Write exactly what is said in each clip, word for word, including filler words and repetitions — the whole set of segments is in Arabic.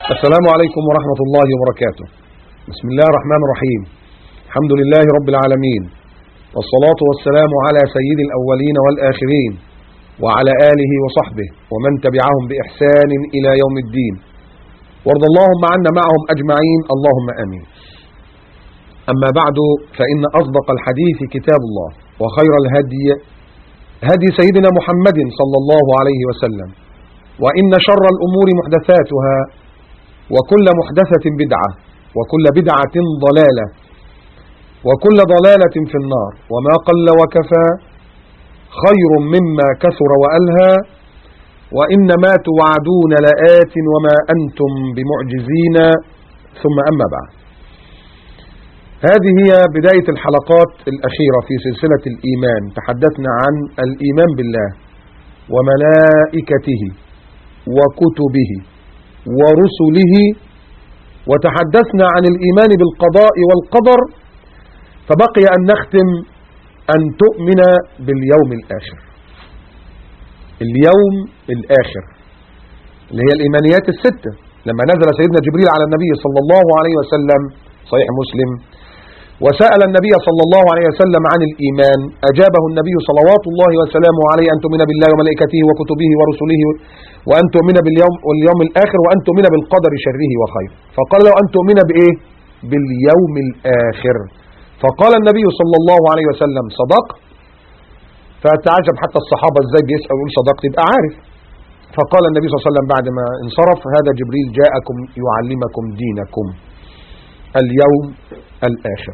السلام عليكم ورحمة الله وبركاته. بسم الله الرحمن الرحيم. الحمد لله رب العالمين، والصلاة والسلام على سيد الأولين والآخرين وعلى آله وصحبه ومن تبعهم بإحسان إلى يوم الدين، وارض اللهم عنا معهم أجمعين، اللهم آمين. أما بعد، فإن أصدق الحديث كتاب الله، وخير الهدي هدي سيدنا محمد صلى الله عليه وسلم، وإن شر الأمور محدثاتها، وكل محدثة بدعة، وكل بدعة ضلالة، وكل ضلالة في النار. وما قل وكفى خير مما كثر وألهى، وإنما توعدون لآت وما أنتم بمعجزين. ثم أما بعد، هذه هي بداية الحلقات الأخيرة في سلسلة الإيمان. تحدثنا عن الإيمان بالله وملائكته وكتبه ورسله، وتحدثنا عن الإيمان بالقضاء والقدر، فبقي أن نختم أن تؤمن باليوم الآخر. اليوم الآخر اللي هي الإيمانيات الستة. لما نزل سيدنا جبريل على النبي صلى الله عليه وسلم، صحيح مسلم، وسأل النبي صلى الله عليه وسلم عن الإيمان، أجابه النبي صلوات الله وسلامه عليه أن تؤمن بالله وملائكته وكتبه ورسله، وأن تؤمن باليوم واليوم الآخر، وأن تؤمن بالقدر شره وخيره. فقال له أن تؤمن بإيه؟ باليوم الآخر. فقال النبي صلى الله عليه وسلم صدق. فتعجب حتى الصحابة ازاي بيسأل ويقول صدقت، يبقى عارف. فقال النبي صلى الله عليه وسلم بعد ما انصرف: هذا جبريل جاءكم يعلمكم دينكم. اليوم الآخر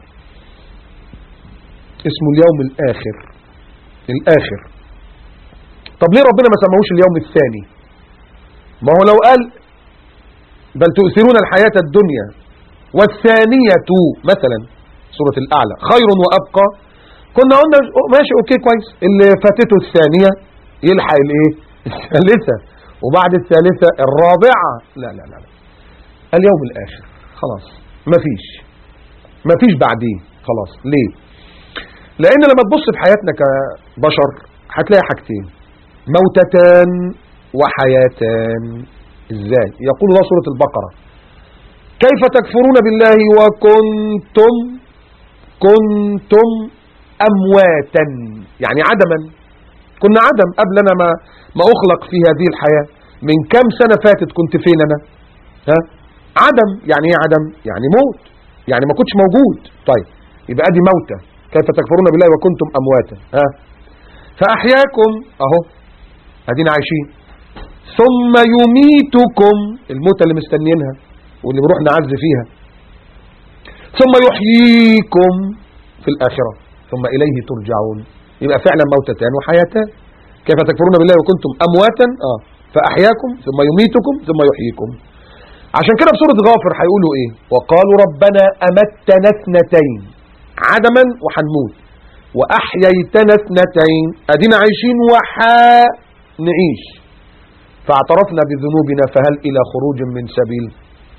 اسمه اليوم الآخر. الآخر. طب ليه ربنا ما سموش اليوم الثاني؟ ما هو لو قال بل تؤثرون الحياة الدنيا والثانية مثلا سورة الأعلى خير وأبقى، كنا قلنا ماشي اوكي كويس، اللي فاتته الثانية يلحق الايه؟ الثالثة، وبعد الثالثة الرابعة. لا لا لا, لا. اليوم الآخر خلاص، مفيش مفيش بعديه خلاص. ليه؟ لأن لما تبص في حياتنا كبشر هتلاقي حاجتين: موتتان وحياتان. ازاي؟ يقول الله سورة البقرة: كيف تكفرون بالله وكنتم كنتم أمواتا، يعني عدما. كنا عدم قبل أنا ما, ما أخلق في هذه الحياة. من كم سنة فاتت كنت فين أنا؟ ها؟ عدم. يعني ايه عدم؟ يعني موت، يعني ما كنتش موجود. طيب يبقى دي موتة. كيف تكفرون بالله وكنتم أمواتا. ها؟ فأحياكم أهو هدينا عايشين، ثم يميتكم، الموتة اللي مستنيينها واللي بروح نعز فيها، ثم يحييكم في الآخرة، ثم إليه ترجعون. يبقى فعلا موتتان وحياتان. كيف تكفرون بالله وكنتم أمواتا آه فأحياكم ثم يميتكم ثم يحييكم. عشان كده في سورة غافر هيقولوا ايه؟ وقالوا ربنا أمتنا اثنتين، عدما وحنموت، وأحييتنا اثنتين، أدينا عايشين وحا نعيش، فاعترفنا بذنوبنا فهل إلى خروج من سبيل.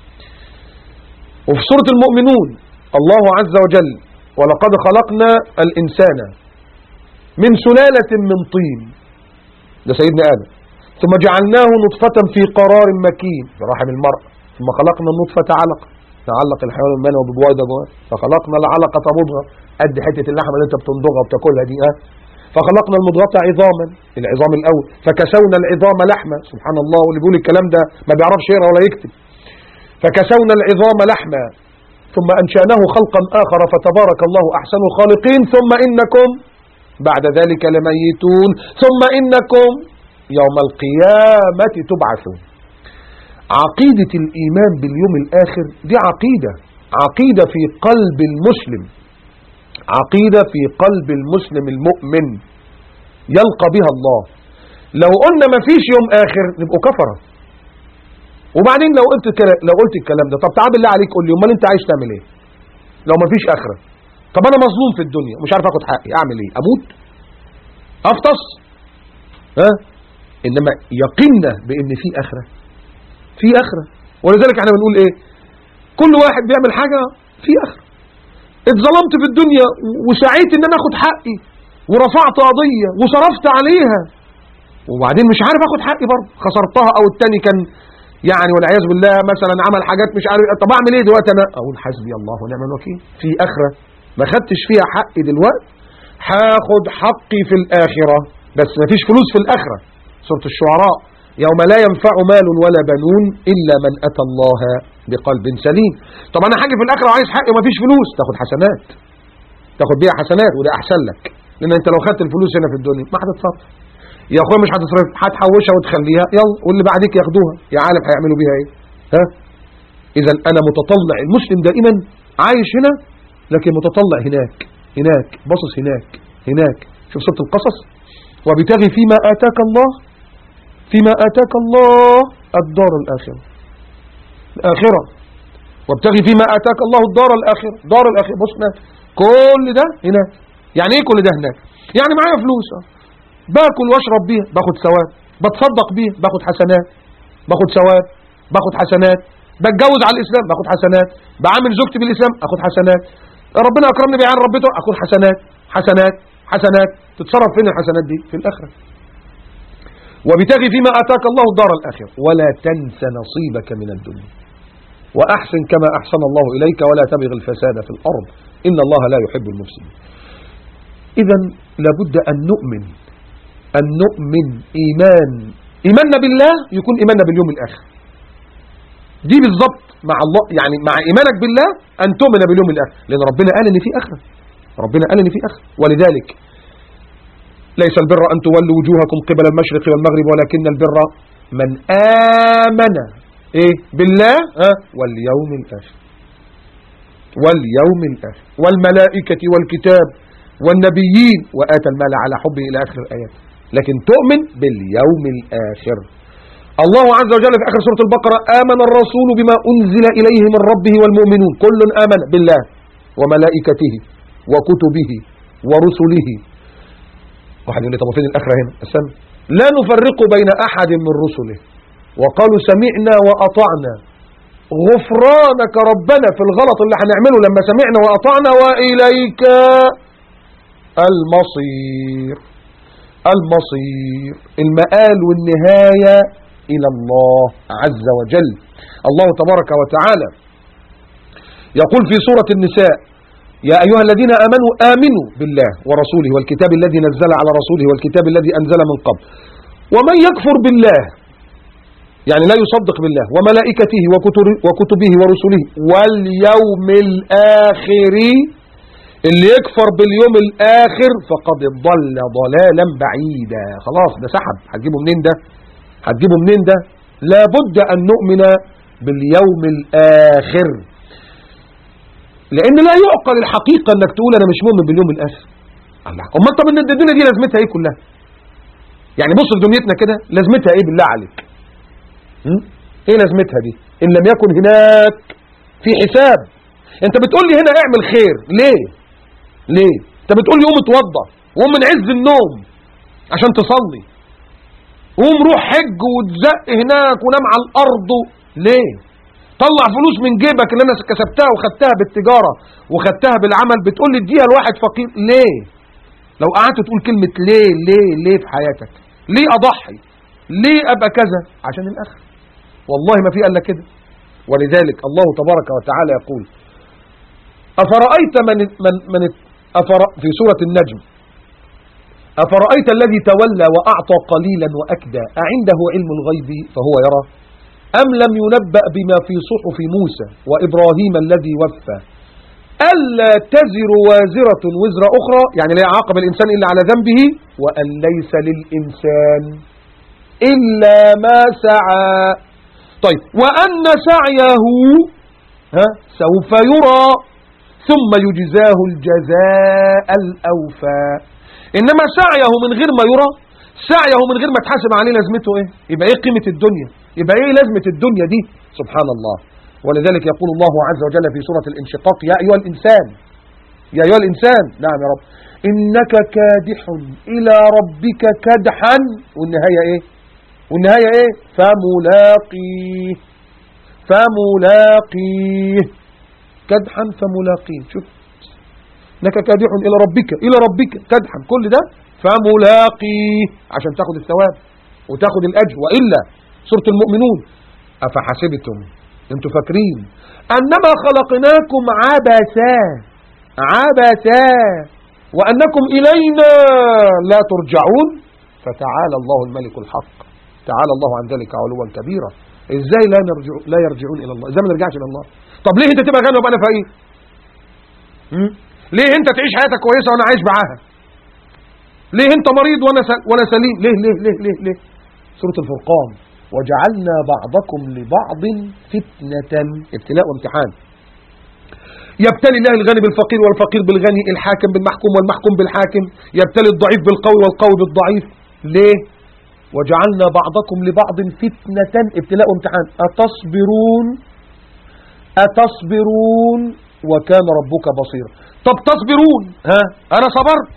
وفي سورة المؤمنون الله عز وجل: ولقد خلقنا الإنسان من سلالة من طين، ده سيدنا آدم، ثم جعلناه نطفة في قرار مكين في رحم المرأة، ثم خلقنا النطفة علقة تعلق الحيوان المنوي ببويضة جواه، فخلقنا العلقة مضغة قد حتة اللحمة اللي انت بتندغها وبتاكلها دي، اه فخلقنا المضغة عظاما، العظام الأول، فكسونا العظام لحمة. سبحان الله، واللي بيقول الكلام ده ما بيعرفش يقرا ولا يكتب. فكسونا العظام لحمة ثم أنشأناه خلقا آخر فتبارك الله أحسن الخالقين، ثم إنكم بعد ذلك لميتون، ثم إنكم يوم القيامة تبعثون. عقيدة الإيمان باليوم الآخر دي عقيدة عقيدة في قلب المسلم، عقيدة في قلب المسلم المؤمن يلقى بها الله. لو قلنا ما فيش يوم آخر نبقوا كفرة. وبعدين لو قلت لو قلت الكلام ده، طب تعال بالله عليك قول لي امال انت عايز تعمل ايه لو ما فيش آخرة؟ طب انا مظلوم في الدنيا مش عارف اخد حقي، اعمل ايه؟ اموت؟ افطس؟ ها؟ انما يقيننا بان في آخرة، في آخرة. ولذلك احنا بنقول ايه؟ كل واحد بيعمل حاجة في آخرة. اتظلمت في الدنيا وسعيت ان انا اخد حقي ورفعت قضية وصرفت عليها، وبعدين مش عارف اخد حقي برضه، خسرتها، او التاني كان يعني والعياذ بالله مثلا عمل حاجات مش عارف، طب اعمل ايه دلوقتي؟ انا اقول حسبي الله ونعم الوكيل. في اخره ما خدتش فيها حقي دلوقتي، هاخد حقي في الاخره، بس ما فيش فلوس في الاخره. سوره الشعراء، يوم لا ينفع مال ولا بنون الا من اتى الله بقلب سليم. طب انا حاجه في الاخره وعايز حقي وما فيش فلوس، تاخد حسنات، تاخد بيها حسنات، وده احسن لك، لان انت لو خدت الفلوس هنا في الدنيا ما هتتصرف يا اخويا، مش هتصرف، هتحوشها وتخليها يلا، واللي بعديك ياخدوها، يا عالم هيعملوا بيها ايه؟ ها؟ اذا انا متطلع، المسلم دائما عايش هنا لكن متطلع هناك، هناك باصص هناك هناك. شوف سوره القصص، وابتغي فيما اتاك الله، فيما اتاك الله الدار الاخره، الاخره، وابتغي فيما اتاك الله الدار الاخره، دار الاخره. بص هناك كل ده هناك. يعني ايه كل ده هناك؟ يعني معايا فلوس، باكل واشرب بيها باخد ثواب، بتصدق بيها باخد حسنات باخد ثواب باخد حسنات، بتجوز على الاسلام باخد حسنات، بعامل زوجتي بالاسلام اخد حسنات، ربنا اكرمني بعين ربيته اخد حسنات حسنات حسنات. تتصرف فين الحسنات دي؟ في الاخره. وابتغي فيما اتاك الله الدار الاخره ولا تنس نصيبك من الدنيا واحسن كما احسن الله اليك ولا تبغ الفساد في الارض ان الله لا يحب المفسدين. اذا لابد ان نؤمن، أن نؤمن إيمان، إيماننا بالله يكون إيماننا باليوم الآخر. دي بالضبط مع الله، يعني مع إيمانك بالله أن تؤمن باليوم الآخر، لأن ربنا قال إن في آخرة، ربنا قال إن في آخرة. ولذلك ليس البر أن تولوا وجوهكم قبل المشرق والمغرب ولكن البر من آمن إيه بالله ها واليوم الآخر، واليوم الآخر والملائكة والكتاب والنبيين وآتى المال على حبه إلى آخر الآيات. لكن تؤمن باليوم الآخر. الله عز وجل في آخر سورة البقرة آمن الرسول بما أنزل إليه من ربه والمؤمنون كل آمن بالله وملائكته وكتبه ورسله. واحد يقول لي طب فين الآخرة هنا؟ استنى، لا نفرق بين أحد من رسله وقالوا سمعنا وأطعنا غفرانك ربنا في الغلط اللي هنعمله لما سمعنا وأطعنا وإليك المصير. المصير، المآل والنهاية إلى الله عز وجل. الله تبارك وتعالى يقول في سورة النساء يا أيها الذين آمنوا آمنوا بالله ورسوله والكتاب الذي نزل على رسوله والكتاب الذي أنزل من قبل ومن يكفر بالله، يعني لا يصدق بالله وملائكته وكتبه ورسله واليوم الآخر، اللي يكفر باليوم الآخر فقد ضل ضلالا بعيدا. خلاص ده سحب، هتجيبه منين ده؟ هتجيبه منين ده؟ لابد أن نؤمن باليوم الآخر، لأن لا يعقل الحقيقة أنك تقول أنا مش مؤمن باليوم الآخر. الله، أمال طب إن الدنيا دي لازمتها إيه كلها؟ يعني بص لدنيتنا كده لازمتها إيه بالله عليك؟ م? إيه لازمتها دي؟ إن لم يكن هناك في حساب. أنت بتقول لي هنا اعمل خير، ليه؟ ليه؟ أنت بتقول لي قوم اتوضى وقوم من عز النوم عشان تصلي، قوم روح حج وتزق هناك ونام على الأرض، ليه؟ طلع فلوس من جيبك اللي أنا كسبتها وخدتها بالتجارة وخدتها بالعمل، بتقول لي اديها لواحد فقير، ليه؟ لو قعدت تقول كلمة ليه ليه ليه في حياتك، ليه أضحي؟ ليه أبقى كذا؟ عشان الآخر. والله ما في إلا كده. ولذلك الله تبارك وتعالى يقول أفرأيت من من من أفر في سورة النجم أفرأيت الذي تولى وأعطى قليلا وأكدى أعنده علم الغيب فهو يرى أم لم ينبأ بما في صحف موسى وإبراهيم الذي وفى ألا تزر وازرة وزر أخرى، يعني لا يعاقب الإنسان إلا على ذنبه، وأن ليس للإنسان إلا ما سعى. طيب وأن سعيه ها سوف يرى ثم يجزاه الجزاء الأوفى. إنما سعيه من غير ما يرى، سعيه من غير ما تحاسب عليه، لازمته إيه؟ يبقى إيه قيمة الدنيا؟ يبقى إيه لازمة الدنيا دي؟ سبحان الله. ولذلك يقول الله عز وجل في سورة الانشقاق يا أيها الإنسان، يا أيها الإنسان، نعم يا رب، إنك كادح إلى ربك كدحا، والنهاية إيه؟ والنهاية إيه؟ فملاقيه، فملاقيه، كدحا فملاقيه. شوف، إنك كادح إلى ربك، إلى ربك كدحا، كل ده فملاقيه عشان تاخد الثواب وتاخد الأجر. وإلا سورة المؤمنون أفحسبتم، انتوا فاكرين أنما خلقناكم عبثا عبثا وأنكم إلينا لا ترجعون، فتعالى الله الملك الحق، تعالى الله عن ذلك علوا كبيرا. ازاي لا نرجع لا يرجعون الى الله؟ ازاي ما نرجعش الى الله؟ طب ليه انت تبقى غني وابقى انا فقير؟ ليه انت تعيش حياتك كويسه وانا عايش معاها؟ ليه انت مريض وانا س... وانا سليم؟ ليه ليه ليه ليه ليه؟ سوره الفرقان، وجعلنا بعضكم لبعض فتنة، ابتلاء وامتحان. يبتلي الله الغني بالفقير والفقير بالغني، الحاكم بالمحكوم والمحكوم بالحاكم، يبتلي الضعيف بالقوي والقوي بالضعيف. ليه؟ وجعلنا بعضكم لبعض فتنة، ابتلاء وامتحان. أتصبرون أتصبرون وكان ربك بصيرا. طب تصبرون، ها أنا صبرت،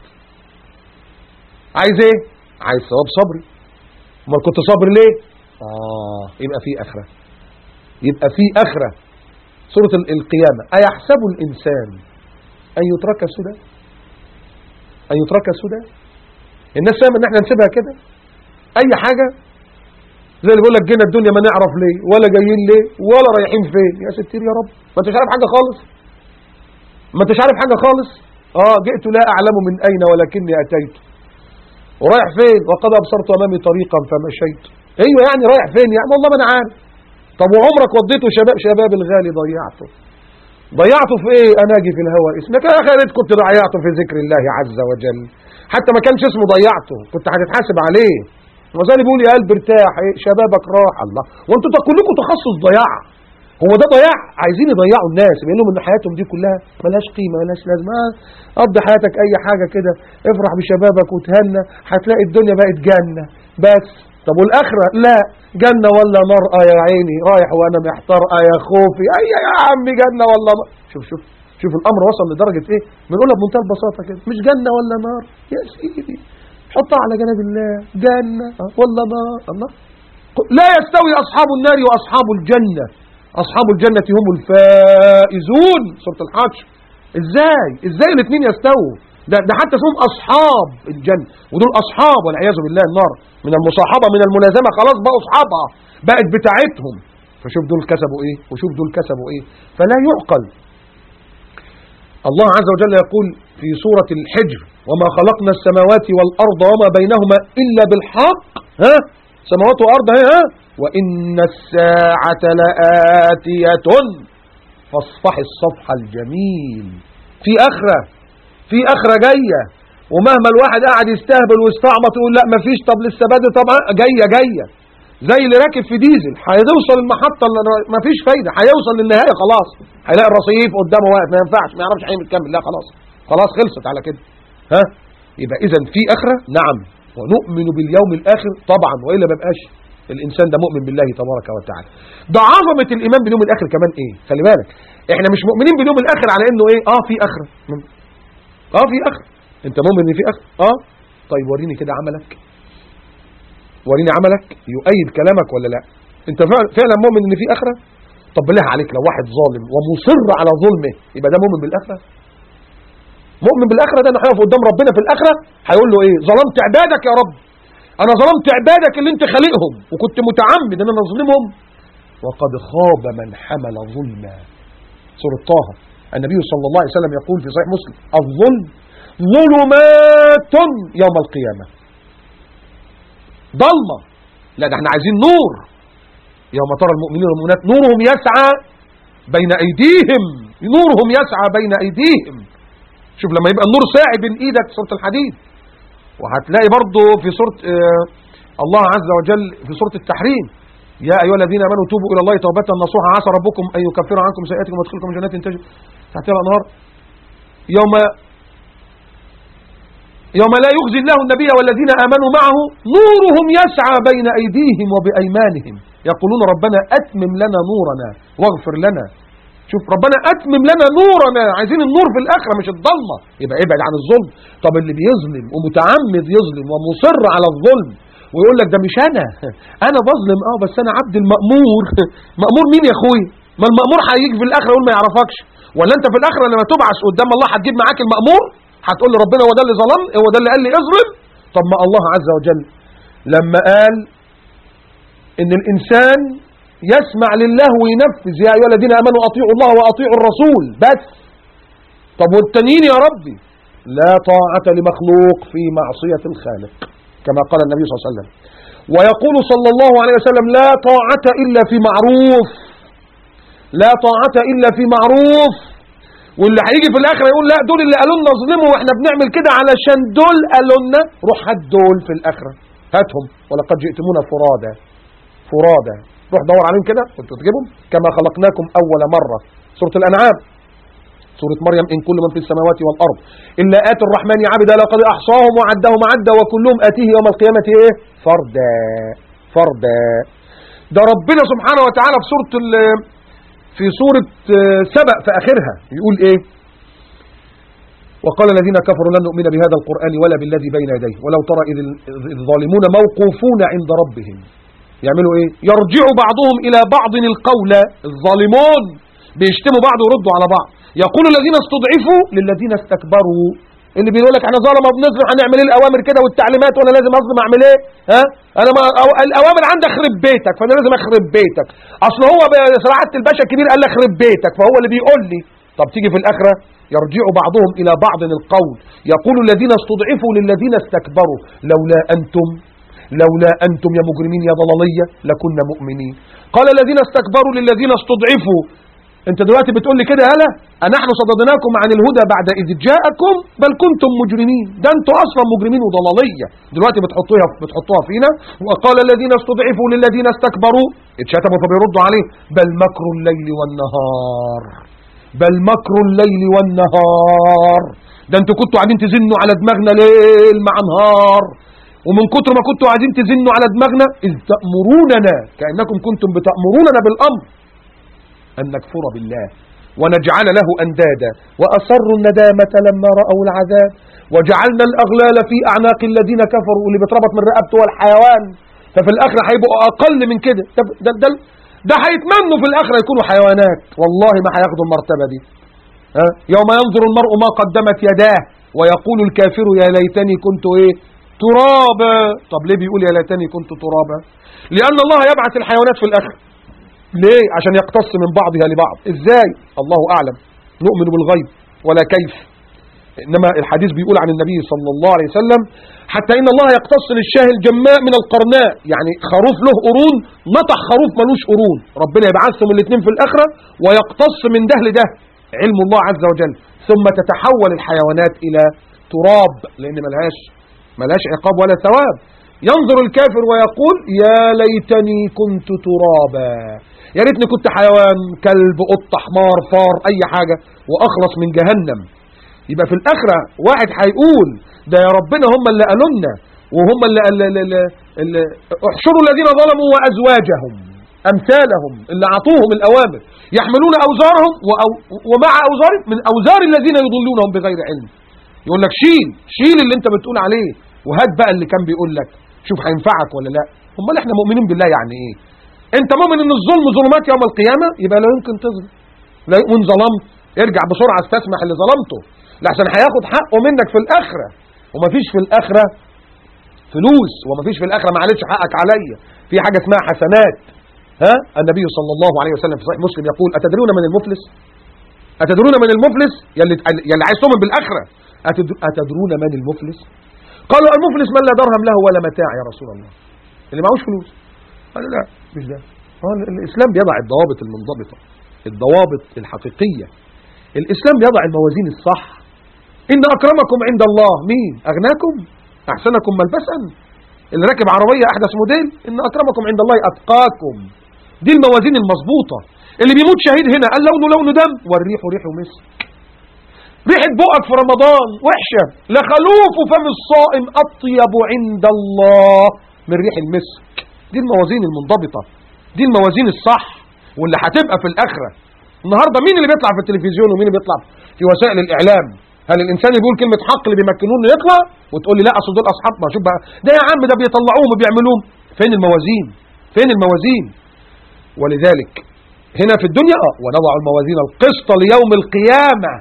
عايز ايه؟ عايز ثواب صبري. ما كنت صابر ليه؟ آه يبقى في آخرة، يبقى في آخرة. سورة القيامة، أيحسب الإنسان أن يترك سدى؟ أن يترك سدى؟ الناس فاهمة إن احنا نسيبها كده أي حاجة، زي اللي بيقول لك جينا الدنيا ما نعرف ليه ولا جايين ليه ولا رايحين فين. يا ستير يا رب، ما انتش عارف حاجة خالص، ما انتش عارف حاجة خالص. اه جئت لا أعلم من أين ولكني أتيت. ورايح فين؟ وقد أبصرت أمامي طريقا فمشيت. أيوة يعني رايح فين يعني؟ والله ما أنا عارف. طب وعمرك وديته شباب شباب الغالي ضيعته ضيعته في ايه؟ اناجي في الهوى اسمك يا اخي، ريت كنت ضيعته في ذكر الله عز وجل، حتى ما كانش اسمه ضيعته، كنت هتتحاسب عليه. وزي بيقول يا قلب ارتاح، ايه شبابك راح. الله، وانتوا كلكم تخصص ضياع. هو ده ضياع؟ عايزين يضيعوا الناس، بيقول لهم ان حياتهم دي كلها ملهاش قيمه ملهاش لازمه. قضي حياتك اي حاجه كده، افرح بشبابك وتهنى، هتلاقي الدنيا بقت جنه بس. طب والاخره؟ لا، جنه ولا نار؟ اه يا عيني رايح وانا محتار، اه يا خوفي، اي يا عمي جنه ولا نار. شوف شوف شوف الامر وصل لدرجه ايه؟ بنقولها بمنتهى البساطه كده، مش جنه ولا نار يا سيدي، حطها على جناب الله، جنه ولا نار. الله، لا يستوي اصحاب النار واصحاب الجنه، اصحاب الجنه هم الفائزون. سوره الحشر. ازاي ازاي الاثنين يستووا؟ ده, ده حتى اسمهم أصحاب الجنة، ودول أصحاب والعياذ بالله النار، من المصاحبة من الملازمة، خلاص بقوا أصحابها، بقت بتاعتهم. فشوف دول كسبوا إيه وشوف دول كسبوا إيه، فلا يعقل. الله عز وجل يقول في سورة الحجر: وما خلقنا السماوات والأرض وما بينهما إلا بالحق. ها سماوات وأرض، ها وإن الساعة لآتية فاصفح الصفح الجميل. في آخرة، في آخرة جاية، ومهما الواحد قاعد يستهبل ويستعمط يقول لا مفيش، طب لسه بدري، طبعا جاية جاية. زي اللي راكب في ديزل، هيوصل المحطة مفيش فايدة، هيوصل للنهاية خلاص، هيلاقي الرصيف قدامه واقف ما ينفعش، ما يعرفش هيعمل كامل، لا خلاص خلاص خلصت على كده. ها يبقى إذا في آخرة، نعم، ونؤمن باليوم الآخر طبعا، وإلا ما بقاش الإنسان ده مؤمن بالله تبارك وتعالى. ده عظمة الإيمان باليوم الآخر كمان إيه؟ خلي بالك، إحنا مش مؤمنين باليوم الآخر على إنه إيه؟ آه في آخرة، اه في اخر. انت مؤمن ان في اخر؟ اه طيب وريني كده عملك، وريني عملك يؤيد كلامك ولا لا. انت فعلا مؤمن ان في اخره؟ طب بالله عليك، لو واحد ظالم ومصر على ظلمه يبقى ده مؤمن بالاخره؟ مؤمن بالاخره ده انه هيقف قدام ربنا في الاخره هيقول له ايه؟ ظلمت عبادك يا رب، انا ظلمت عبادك اللي انت خالقهم وكنت متعمد ان انا اظلمهم، وقد خاب من حمل ظلما. سورة طه، النبي صلى الله عليه وسلم يقول في صحيح مسلم: الظلم ظلمات يوم القيامة. ضلمة، لا ده احنا عايزين نور. يوم ترى المؤمنين والمؤمنات نورهم يسعى بين ايديهم، نورهم يسعى بين ايديهم. شوف لما يبقى النور ساعي بين ايدك، سورة الحديد. وهتلاقي برضو في سورة آه الله عز وجل في سورة التحريم: يا أيها الذين آمنوا توبوا إلى الله توبة نصوحا عسى ربكم أن يكفر عنكم سيئاتكم ويدخلكم جنات تجري تحتها الأنهار يوم يوم لا يخزي الله النبي والذين آمنوا معه نورهم يسعى بين أيديهم وبأيمانهم يقولون ربنا أتمم لنا نورنا واغفر لنا. شوف ربنا أتمم لنا نورنا، عايزين النور في الآخرة مش الضلمة. يبقى ابعد عن الظلم. طب اللي بيظلم ومتعمد يظلم ومصر على الظلم ويقول لك ده مش انا انا بظلم، اه بس انا عبد المأمور. مأمور مين يا اخوي؟ ما المأمور هيجي في الاخره يقول ما يعرفكش، ولا انت في الاخره لما تبعث قدام الله هتجيب معاك المأمور هتقول لربنا هو ده اللي ظلم، هو ده اللي قال لي اظلم؟ طب ما الله عز وجل لما قال ان الانسان يسمع لله وينفذ، يا أيها الذين آمنوا أطيعوا الله وأطيعوا الرسول بس. طب والتانيين يا ربي؟ لا طاعة لمخلوق في معصية الخالق كما قال النبي صلى الله عليه وسلم. ويقول صلى الله عليه وسلم لا طاعة إلا في معروف، لا طاعة إلا في معروف. واللي هيجي في الآخر يقول لا دول اللي قالوا لنا ظلموا واحنا بنعمل كده علشان دول قالوا لنا، روح هات دول في الآخرة، هاتهم ولقد جئتمونا فرادا فرادا، روح دور عليهم كده كنتوا تجيبهم كما خلقناكم أول مرة. سورة الأنعام. سورة مريم إن كل من في السماوات والأرض إلا آتي الرحمن عبدا لقد أحصاهم وعدهم عدا وكلهم آتيه يوم القيامة إيه؟ فردا فردا. ده ربنا سبحانه وتعالى في سورة في سورة سبأ في آخرها يقول إيه؟ وقال الذين كفروا لن نؤمن بهذا القرآن ولا بالذي بين يديه ولو ترى إذ الظالمون موقوفون عند ربهم يعملوا إيه؟ يرجع بعضهم إلى بعض القول. الظالمون بيشتموا بعض ويردوا على بعض. يقول الذين استضعفوا للذين استكبروا، اللي بيقول لك احنا ظلمه بنظلم هنعمل ايه الاوامر كده والتعليمات وانا لازم اظلم اعمل ايه؟ ها؟ انا ما الاوامر عندي اخرب بيتك فانا لازم اخرب بيتك. اصل هو سعاده الباشا الكبير قال لي اخرب بيتك فهو اللي بيقول لي. طب تيجي في الاخره يرجع بعضهم الى بعض القول. يقول الذين استضعفوا للذين استكبروا لولا انتم لولا انتم يا مجرمين يا ضلاليه لكنا مؤمنين. قال الذين استكبروا للذين استضعفوا انت دلوقتي بتقول لي كده هلا نحن صددناكم عن الهدى بعد اذ جاءكم بل كنتم مجرمين. ده انتوا اصلا مجرمين وضلاليه دلوقتي بتحطوها بتحطوها فينا. وقال الذين استضعفوا للذين استكبروا اتشتموا فبيردوا عليه بل مكر الليل والنهار بل مكر الليل والنهار. ده انتوا كنتوا قاعدين تزنوا على دماغنا ليل مع نهار ومن كتر ما كنتوا قاعدين تزنوا على دماغنا اذ تأمروننا كأنكم كنتم بتأمروننا بالامر أن نكفر بالله ونجعل له أندادا وأصروا الندامة لما رأوا العذاب وجعلنا الأغلال في أعناق الذين كفروا اللي بيتربط من رقبته والحيوان. ففي الآخرة هيبقوا أقل من كده. ده, ده, ده هيتمنوا في الآخرة يكونوا حيوانات والله ما هياخدوا المرتبة دي. ها؟ يوم ينظر المرء ما قدمت يداه ويقول الكافر يا ليتني كنت إيه ترابا. طب ليه بيقول يا ليتني كنت ترابا؟ لأن الله يبعث الحيوانات في الآخرة. ليه؟ عشان يقتص من بعضها لبعض. ازاي؟ الله اعلم. نؤمن بالغيب ولا كيف. انما الحديث بيقول عن النبي صلى الله عليه وسلم حتى ان الله يقتص للشاه الجماء من القرناء، يعني خروف له قرون نطح خروف ملوش قرون، ربنا يبعثهم الاثنين في الاخره ويقتص من ده لده، علم الله عز وجل. ثم تتحول الحيوانات الى تراب لان ملهاش ملهاش عقاب ولا ثواب. ينظر الكافر ويقول يا ليتني كنت ترابا، يا ريتني كنت حيوان كلب قط حمار فار اي حاجة واخلص من جهنم. يبقى في الاخرة واحد هيقول ده يا ربنا هم اللي قالوا لنا وهم اللي, اللي, اللي, اللي احشروا الذين ظلموا وازواجهم امثالهم اللي اعطوهم الاوامر يحملون اوزارهم ومع اوزارهم من اوزار الذين يضلونهم بغير علم. يقول لك شيل شيل اللي انت بتقول عليه وهات بقى اللي كان بيقول لك شوف هينفعك ولا لا. امال احنا مؤمنين بالله يعني ايه؟ انت مؤمن ان الظلم ظلمات يوم القيامة يبقى لا يمكن تظلم. لا وان ظلمت ارجع بسرعة استسمح اللي ظلمته لحسن هياخد حقه منك في الاخرة. ومفيش في الاخرة فلوس ومفيش في الاخرة معلش حقك عليا. في حاجة اسمها حسنات. ها؟ النبي صلى الله عليه وسلم في صحيح مسلم يقول اتدرون من المفلس؟ اتدرون من المفلس؟ يلي, يلي عايز تؤمن بالاخرة اتدرون من المفلس؟ قالوا المفلس من لا درهم له ولا متاع يا رسول الله، اللي معهوش فلوس. قالوا لا مش ده. الإسلام بيضع الضوابط المنضبطة الضوابط الحقيقية. الإسلام بيضع الموازين الصح. إن أكرمكم عند الله مين؟ أغناكم أحسنكم ملبسا، اللي راكب عربية أحدث موديل. إن أكرمكم عند الله أتقاكم. دي الموازين المظبوطة. اللي بيموت شهيد هنا اللون لون دم والريح ريح مسك. ريحة بقك في رمضان وحشة، لخلوف فم الصائم أطيب عند الله من ريح المسك. دي الموازين المنضبطة، دي الموازين الصح واللي هتبقى في الآخرة. النهاردة مين اللي بيطلع في التلفزيون ومين اللي بيطلع في وسائل الإعلام؟ هل الإنسان يقول كلمة حق اللي بيمكنون يطلع وتقول لي لا أصل دول أصحاب؟ ما شوف بقى ده يا عم ده بيطلعوهم وبيعملوهم. فين الموازين؟ فين الموازين؟ ولذلك هنا في الدنيا اه ونضع الموازين القسط ليوم القيامة،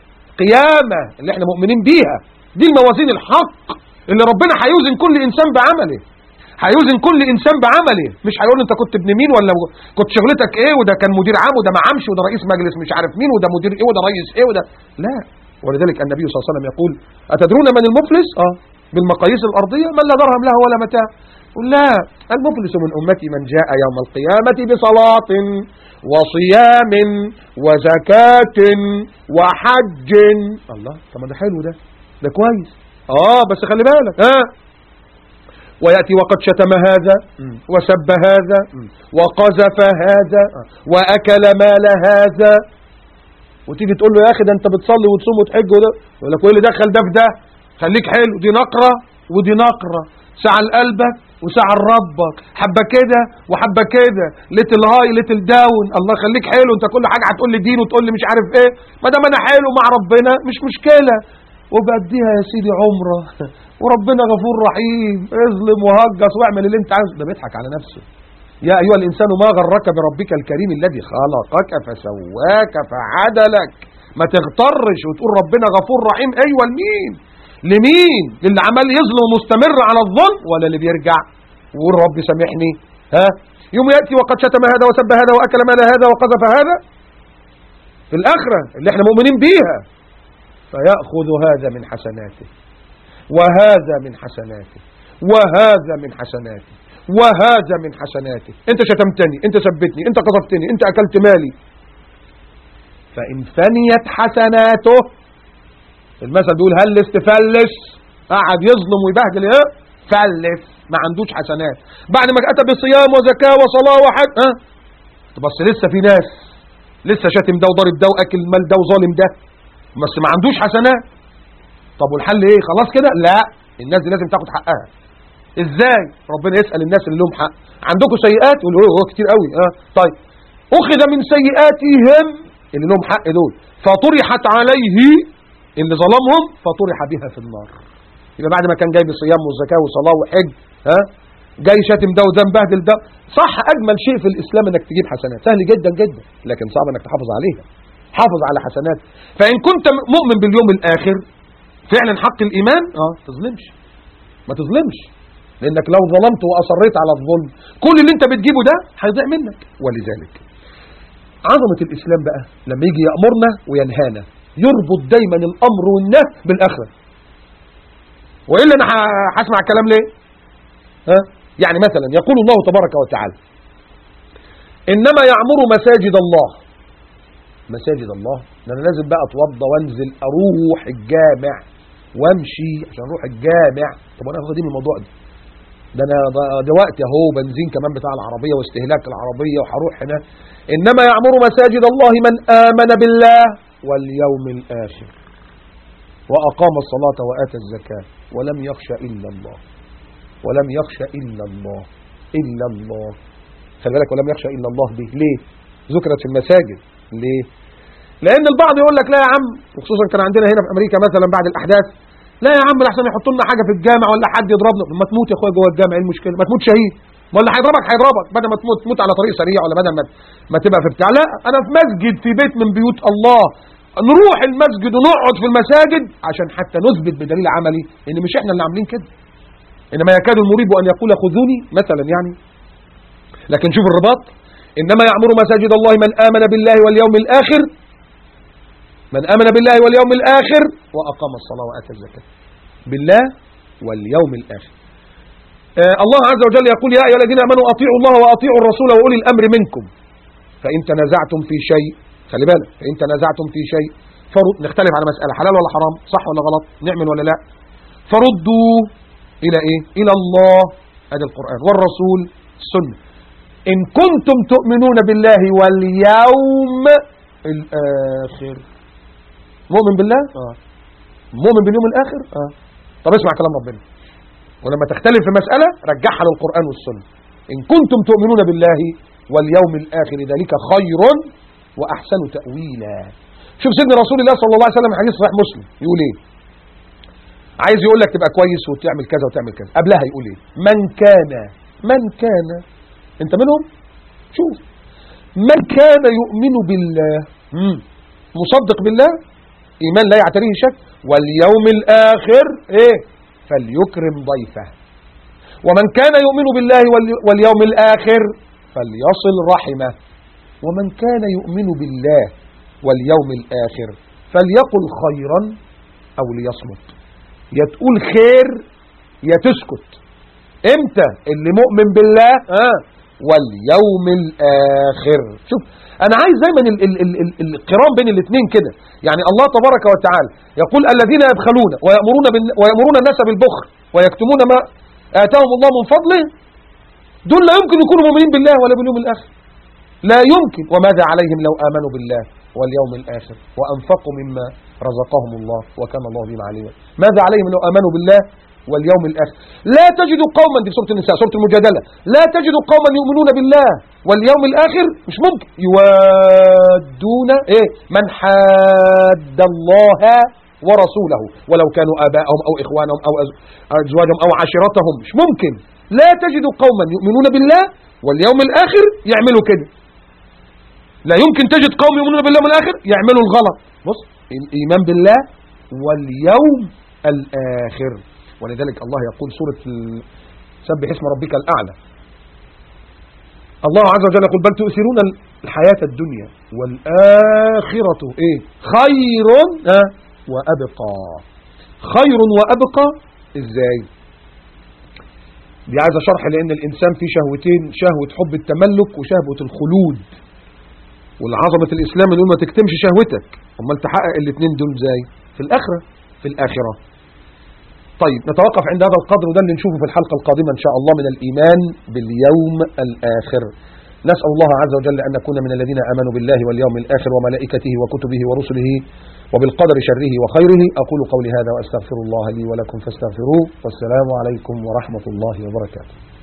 قيامة اللي احنا مؤمنين بيها. دي الموازين الحق اللي ربنا هيوزن كل إنسان بعمله. هيوزن كل انسان بعمله، مش هيقول انت كنت ابن مين ولا كنت شغلتك ايه، وده كان مدير عام وده ما عامش وده رئيس مجلس مش عارف مين وده مدير ايه وده رئيس ايه وده لا. ولذلك النبي صلى الله عليه وسلم يقول اتدرون من المفلس؟ اه بالمقاييس الارضيه من لا درهم له ولا متاع. لا، المفلس من امتي من جاء يوم القيامه بصلاه وصيام وزكاه وحج. الله، طب ما ده حلو، ده ده كويس. اه بس خلي بالك ها، ويأتي وقد شتم هذا وسب هذا وقذف هذا وأكل مال هذا، وتيجي تقول له يا أخي ده أنت بتصلي وتصوم وتحج وده، يقول لك وإيه اللي دخل ده في ده؟ خليك حلو، دي نقرة ودي نقرة، ساعة لقلبك وساعة لربك، حبة كده وحبة كده، ليتل هاي ليتل داون. الله خليك حلو، أنت كل حاجة هتقول لي دين وتقول لي مش عارف إيه، ما دام أنا حلو مع ربنا مش مشكلة، وبأديها يا سيدي عمره وربنا غفور رحيم، اظلم وهجس واعمل اللي انت عايزه. ده بيضحك على نفسه. يا ايها الانسان ما غرك بربك الكريم الذي خلقك فسواك فعدلك. ما تغترش وتقول ربنا غفور رحيم. ايوه لمين؟ لمين؟ للي عمال يظلم مستمر على الظلم ولا اللي بيرجع ويقول ربي سامحني؟ ها، يوم ياتي وقد شتم هذا وسب هذا واكل مال هذا وقذف هذا في الاخره اللي احنا مؤمنين بيها، فيأخذ هذا من حسناته وهذا من حسناته وهذا من حسناته وهذا من حسناته. انت شتمتني، انت سبتني، انت قذفتني، انت اكلت مالي. فإن فنيت حسناته، المثل بيقول هل استفلس، قعد يظلم ويبهدل ايه، فلس، ما عندوش حسنات. بعد ما اتى بصيام وزكاه وصلاه وحج، ها بس لسه في ناس لسه شاتم ده وضارب ده واكل مال ده وظالم ده، بس ما عندوش حسنات. طب والحل ايه؟ خلاص كده؟ لا، الناس دي لازم تاخد حقها. ازاي؟ ربنا يسأل الناس اللي لهم حق، عندكم سيئات؟ يقولوا اه كتير قوي. اه طيب، اخذ من سيئاتهم اللي لهم حق دول فطرحت عليه اللي ظلمهم فطرح بها في النار. يبقى بعد ما كان جايب الصيام والزكاه وصلاه وحج، ها جاي شاتم ده وده مبهدل ده. صح، اجمل شيء في الاسلام انك تجيب حسنات، سهل جدا جدا، لكن صعب انك تحافظ عليها. حافظ على حسنات. فإن كنت مؤمن باليوم الآخر فعلا حق الإيمان، اه تظلمش، ما تظلمش، لأنك لو ظلمت وأصريت على الظلم كل اللي انت بتجيبه ده هيضيع منك. ولذلك عظمة الإسلام بقى لما يجي يأمرنا وينهانا يربط دايما الأمر والنهي بالآخرة. وإلا أنا هسمع الكلام ليه؟ ها؟ يعني مثلا يقول الله تبارك وتعالى إنما يعمر مساجد الله. مساجد الله ده انا لازم بقى اتوضى وانزل اروح الجامع وامشي عشان اروح الجامع. طب انا فاضي من الموضوع ده؟ ده انا دلوقتي اهو بنزين كمان بتاع العربيه واستهلاك العربيه وهروح هنا. انما يعمر مساجد الله من امن بالله واليوم الاخر واقام الصلاه واتى الزكاه ولم يخش الا الله. ولم يخش الا الله. الا الله، خلي بالك، ولم يخش الا الله دي ليه ذكرت في المساجد؟ ليه؟ لأن البعض يقول لك لا يا عم، وخصوصا كان عندنا هنا في أمريكا مثلا بعد الأحداث، لا يا عم لحسن يحطوا لنا حاجة في الجامع ولا حد يضربنا. ما تموت يا أخويا جوه الجامع، إيه المشكلة؟ ما تموت شهيد، ولا هيضربك هيضربك بدل ما تموت تموت على طريق سريع، ولا بدل ما ما تبقى في بتاع. لا، أنا في مسجد في بيت من بيوت الله، نروح المسجد ونقعد في المساجد عشان حتى نثبت بدليل عملي إن مش إحنا اللي عاملين كده. إنما يكاد المريب أن يقول خذوني مثلا يعني. لكن شوف الرباط، إنما يعمر مساجد الله من آمن بالله واليوم الآخر، من آمن بالله واليوم الآخر وأقام الصلاة وآتى الزكاة. بالله واليوم الآخر. آه الله عز وجل يقول يا أيها الذين آمنوا أطيعوا الله وأطيعوا الرسول وأولي الأمر منكم فإن تنازعتم في شيء، خلي بالك، فإن تنازعتم في شيء فرد، نختلف على مسألة حلال ولا حرام، صح ولا غلط، نعمل ولا لا، فردوا إلى إيه؟ إلى الله، هذا القرآن، والرسول السنة، إن كنتم تؤمنون بالله واليوم الآخر. مؤمن بالله؟ آه. مؤمن باليوم الآخر؟ آه. طب اسمع كلام ربنا، ولما تختلف في مسألة رجعها للقرآن والسنة. إن كنتم تؤمنون بالله واليوم الآخر ذلك خير وأحسن تأويلا. شوف سيدنا رسول الله صلى الله عليه وسلم حديث صحيح مسلم يقول إيه؟ عايز يقول لك تبقى كويس وتعمل كذا وتعمل كذا، قبلها يقول إيه؟ من كان من كان انت منهم؟ شوف، من كان يؤمن بالله، مم. مصدق بالله، ايمان لا يعتريه شك، واليوم الاخر ايه؟ فليكرم ضيفه. ومن كان يؤمن بالله واليوم الآخر فليصل رحمه، ومن كان يؤمن بالله واليوم الآخر فليقل خيرا أو ليصمت. يا تقول خير يا تسكت. امتى اللي مؤمن بالله آه واليوم الآخر. شوف أنا عايز دايما ال ال ال ال القران بين الاثنين كده. يعني الله تبارك وتعالى يقول الذين يبخلون ويأمرون, ويأمرون الناس بالبخل ويكتمون ما آتاهم الله من فضله، دول لا يمكن يكونوا مؤمنين بالله ولا باليوم الآخر، لا يمكن. وماذا عليهم لو آمنوا بالله واليوم الآخر وأنفقوا مما رزقهم الله وكان الله بهم عليما. ماذا عليهم لو آمنوا بالله واليوم الآخر؟ لا تجد قوما، دي سورة النساء سورة المجادلة، لا تجد قوما يؤمنون بالله واليوم الآخر، مش ممكن، يوادون إيه من حاد الله ورسوله ولو كانوا آباءهم أو إخوانهم أو أزواجهم أو عشيرتهم، مش ممكن. لا تجد قوما يؤمنون بالله واليوم الآخر يعملوا كده. لا يمكن تجد قوم يؤمنون بالله واليوم الآخر يعملوا الغلط. بص، الإيمان بالله واليوم الآخر. ولذلك الله يقول سورة سبح اسم ربك الأعلى، الله عز وجل يقول بل تؤثرون الحياة الدنيا والآخرة إيه خير آه وأبقى. خير وأبقى إزاي؟ دي عايزة شرح، لأن الإنسان فيه شهوتين، شهوة حب التملك وشهوة الخلود. والعظمة الإسلام يقول ما تكتمش شهوتك، امال تحقق الاثنين دول ازاي؟ في الآخرة في الآخرة. طيب نتوقف عند هذا القدر، وده اللي نشوفه في الحلقة القادمة إن شاء الله من الإيمان باليوم الآخر. نسأل الله عز وجل أن نكون من الذين آمنوا بالله واليوم الآخر وملائكته وكتبه ورسله وبالقدر شره وخيره. أقول قولي هذا وأستغفر الله لي ولكم فاستغفروه، والسلام عليكم ورحمة الله وبركاته.